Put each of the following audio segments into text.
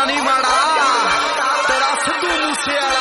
नहीं माड़ा तेरा सिद्धू मूसेवाला।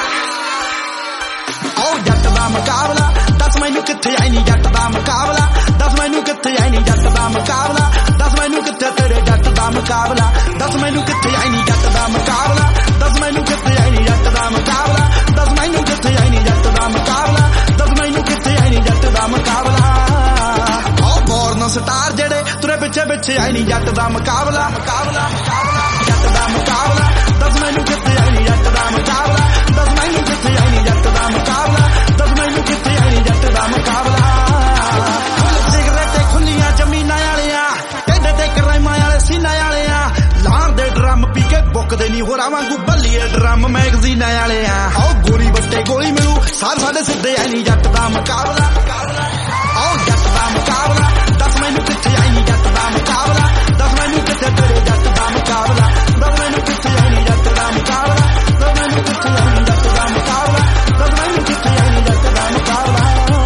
ओ जट दा मुकाबला दस मैनू कित्थे आई नी जट दा मुकाबला, दस मैनू कित्थे आई नी जट दा मुकाबला, दस मैनू कित्थे तेरे जट दा मुकाबला, दस मैनू कित्थे आई नी जट दा मुकाबला, दस मैनू कित्थे आई नी जट दा मुकाबला, दस मैनू कित्थे आई नी जट दा मुकाबला, दस मैनू कित्थे आई नी जट दा मुकाबला। ओ बॉर्न स्टार जेड़े तुरे पिछे पिछे आई नी जट दा मुकाबला, मुकाबला जट दा मुकाबला, दस मैनू कित्थे आई नी जट दा मुकाबला, दस मैनू कित्थे आई नी जट दा मुकाबला, दस मैनू कित्थे आई नी जट दा मुकाबला। सिगरेटे खुलियां जमीनां वालियां टेढ़े ते क्राइमां वाले सीनां वालियां लाण दे ड्रम पी के बुकदे नी होरां वांगू बल्लीए ड्रम मैगजीनां वालियां। आओ गोली बट्टे गोली मिलू सार साडे सिद्धे आई नी जट दा मुकाबला, आओ जट दा मुकाबला, दस मैनू कित्थे आई नी जट दा मुकाबला, दस मैनू कित्थे तेरे जट दा मुकाबला, दस मैनू कित्थे आई नी जट दा मुकाबला, दस मैनू कित्थे आई नी जट दा मुकाबला, दस मैनू कित्थे आई नी जट दा मुकाबला।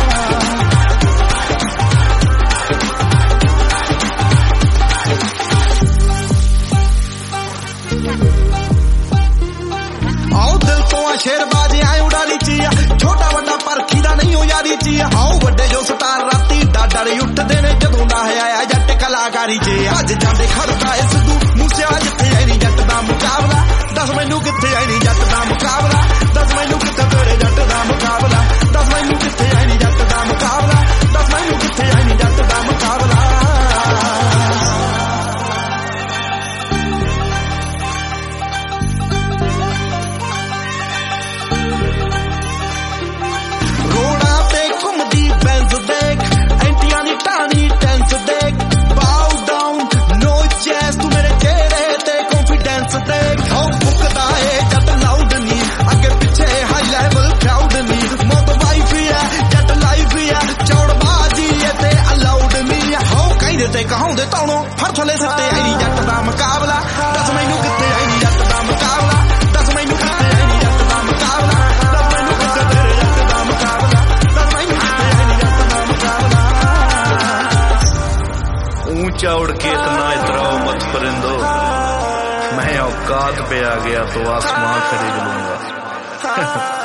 आओ दिल तो शेरबाजी आए उड़ाली चिया छोटा वड्डा परखी दा नहीं हो यारी चिया। आओ वड्डे जो स्टार राती डर उठदे ने जदों दा आया जट कलाकारी च अज जांदे खड़दा ए सिद्धू मूसेवाला जिथे आई नी जट दा मुकाबला, दस मैनू कित्थे आई नी जट दा मुकाबला, दस मैनू कित्थे तेरे जट दा मुकाबला, दस मैनू कित्थे आई नी जट दा मुकाबला, दस मैनू कित्थे आई नी जट दा मुकाबला। कहाउंदे तौलों फड़ थले सत्ते आई नी जट दा मुकाबला, दस मैनू कित्थे आई नी जट दा मुकाबला, दस मैनू कित्थे आई नी जट दा मुकाबला, दस मैनू कित्थे तेरे जट दा मुकाबला, दस मैनू कित्थे आई नी जट दा मुकाबला। ऊंचा उड़ के इतना इतराओ मत परिंदो, मैं औकात पे आ गया तो आसमां खरीद लूंगा।